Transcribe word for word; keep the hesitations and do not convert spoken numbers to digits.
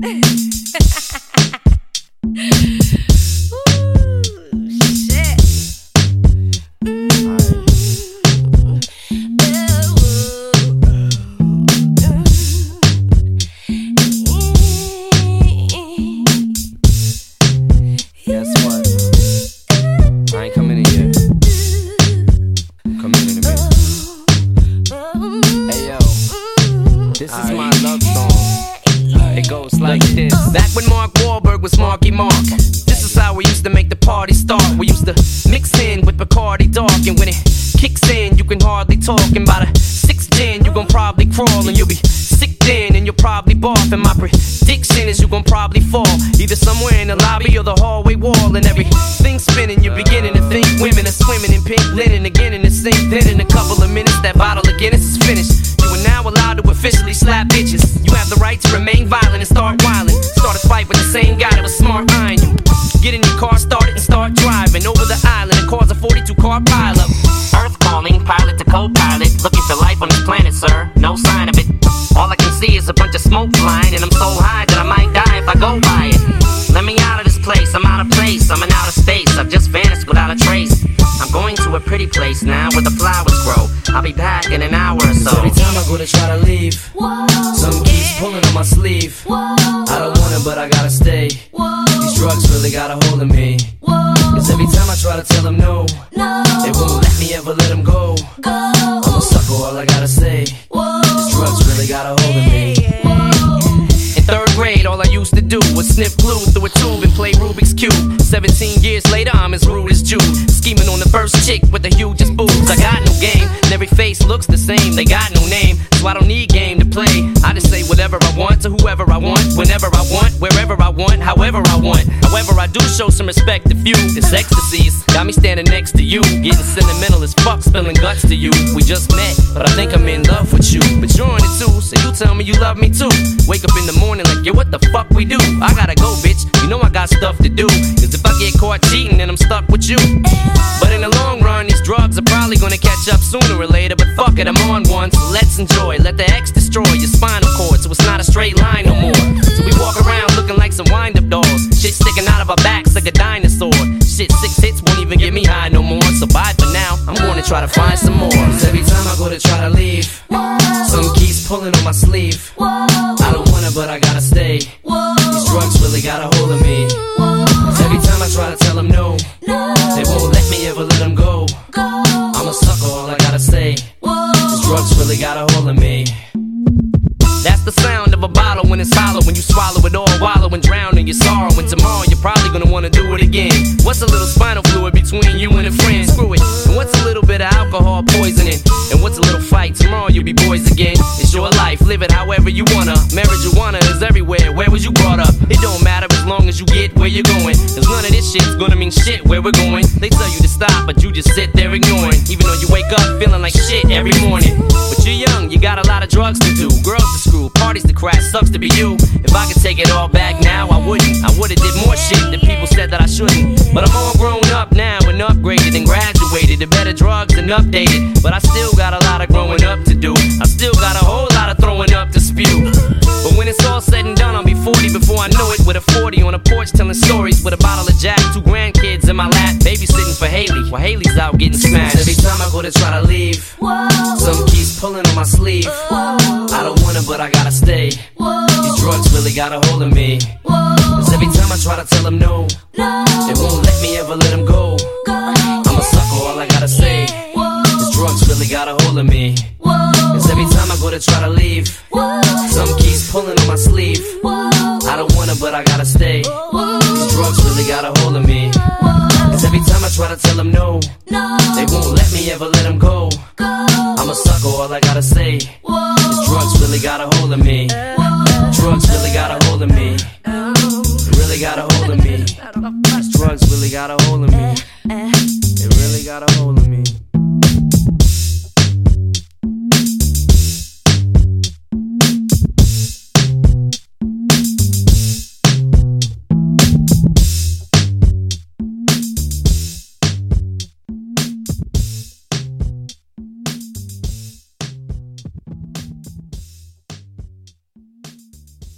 This is my love song. It goes like this. Back when Mark Wahlberg was Marky Mark, this is how we used to make the party start. We used to mix in with Bacardi Dark, and when it kicks in, you can hardly talk. And by the sixth gin, you gon' probably crawl, and you'll be sick then, and you'll probably barf. And my prediction is you gon' probably fall, either somewhere in the lobby or the hallway wall. And everything's spinning, you're beginning to think women are swimming in pink linen again in the sink. Then in a couple of minutes, that bottle of Guinness is finished. You are now allowed to officially slap bitches. You have the right to remain violent and start wildin'. Start a fight with the same guy that was smart eyeing you. Get in your car, start it and start driving over the island and cause a forty-two car pileup. Earth calling, pilot to co-pilot. Looking for life on this planet, sir. No sign of it. All I can see is a bunch of smoke flying, and I'm so high that I might die if I go by it. Let me out of this place, I'm out of place. I'm in outer space, I've just vanished without a trace. I'm going to a pretty place now where the flowers grow. I'll be back in an hour or so. Every time I go to try to leave, whoa, something keeps pulling on my sleeve. Whoa, I don't want it, but I gotta stay. Whoa, these drugs really got a hold of me. Whoa, cause every time I try to tell them no, no, they won't let me ever let them go. go. I'm a sucker, all I gotta say. Whoa, these drugs really got a hold of me. In third grade, all I used to do was sniff glue through a tube and play Rubik's Cube. Seventeen years later, I'm as rude as Jude, scheming on the first chick with the hugest boobs. I got no game, and every face looks the same. They got no name, so I don't need game to play. I just say whatever I want to whoever I want, whenever I want, wherever I want, however I want. However, I do show some respect to few. This ecstasy's got me standing next to you, getting sentimental as fuck, spilling guts to you. We just met, but I think I'm in love with you. But you're on it too, so you tell me you love me too. Wake up in the morning like, yo, what the fuck we do? I gotta go, bitch, you know I got stuff to do. Cause if I get caught cheating, then I'm stuck with you. But in the long run, these drugs are probably gonna catch up sooner or later. But fuck it, I'm on one, so let's enjoy. Let the X destroy your spinal cord, so it's not a straight line no more. So we walk around looking like some wind-up dolls. Shit sticking out of our backs like a dinosaur. Shit, six hits won't even get me high no more. So bye for now, I'm gonna try to find some more. Cause every time I go to try to leave, some keeps pulling on my sleeve. I don't want it, but I gotta stay. These drugs really got a hold of me. Cause every time I try to tell them no, they won't let me ever let them go. I'm a sucker, all I gotta say. These drugs really got a hold of me. That's the sound of a bottle when it's hollow, when you swallow it all, wallow and drown in your sorrow. And tomorrow you're probably gonna wanna do it again. What's a little spinal fluid between you and a friend? Screw it. And what's a little bit of alcohol poisoning? And what's a little fight? Tomorrow you'll be boys again. It's your life, live it however you wanna. Marijuana is everywhere, where was you brought up? It don't matter as long as you get where you're going. Cause none of this shit's gonna mean shit where we're going. They tell you to stop, but you just sit there ignoring. Even though you wake up feeling like shit every morning. But you're young, you got a lot of drugs to do, girls to screw, parties to crash, sucks to be you. If I could take it all back now, I wouldn't. I would've did more shit that people said that I shouldn't. But I'm all grown up now and upgraded and graduated to better drugs and updated. But I still got a lot of growing up to do. I still got a whole lot of throwing up to spew. But when it's all said and done, I'll be forty before I know it. With a forty on a porch telling stories with a bottle of Jack, two grandkids in my lap, babysitting for Haley while Haley's out getting smashed. Every time I go to try to leave, some keeps pulling on my sleeve. I don't want it, but I gotta stay. These drugs really got a hold of me. Cause every time I try to tell them no, they won't let me ever let them go. I'm a sucker, all I gotta say. These drugs really got a hold of me. Cause every time I go to try to leave, some keeps pulling on my sleeve. I don't want it, but I gotta stay. These drugs really got a hold of me. Cause every time I try to tell them no, they won't let me ever let them go. I'm a sucker, all I gotta say. These drugs really got a hold of me. Drugs really got a hold of me. Really got a hold of me. These drugs really got a hold of me. It really got a hold of me.